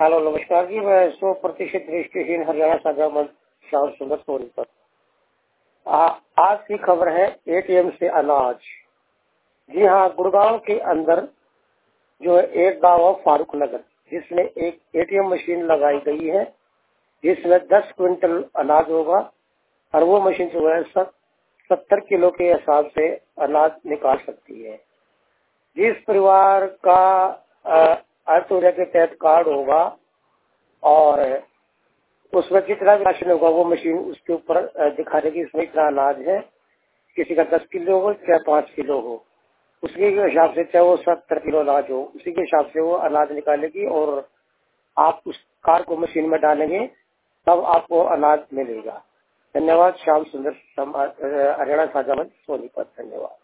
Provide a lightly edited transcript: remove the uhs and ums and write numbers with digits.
Hello नमस्कार जी। मैं 100% registration Haryana साझा श्याम सुंदर सोनीपत। आज की खबर है एटीएम से अनाज। जी हाँ, गुड़गांव के अंदर जो है एक गांव है फारूक नगर, जिसमें एक एटीएम मशीन लगाई गई है जिसमें 10 क्विंटल अनाज होगा और वो मशीन जो है 70 किलो के हिसाब से अनाज निकाल सकती है। जिस परिवार का अंत्योदय के तहत कार्ड होगा और उसमें जितना भी राशन होगा वो मशीन उसके ऊपर दिखा देगी इसमें इतना अनाज है। किसी का 10 किलो हो चाहे 5 किलो हो, उसके हिसाब से, चाहे वो 70 किलो अनाज हो, उसी के हिसाब से वो अनाज निकालेगी और आप उस कार्ड को मशीन में डालेंगे तब आपको अनाज मिलेगा। धन्यवाद। श्याम सुंदर हरियाणा साझा मंच सोनीपत। धन्यवाद।